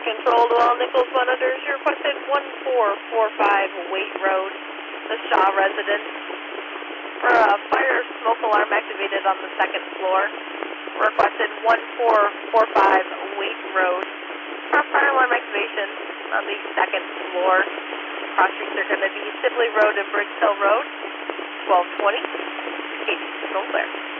Control to all Nichols monitors. You requested 1445 Waite Road, the Shaw residence. For a fire smoke alarm activated on the second floor. Requested 1445 Waite Road. For fire alarm activation on the second floor. Cross streets are going to be Sibley Road and Briggs Hill Road. 1220. 8 signal clear.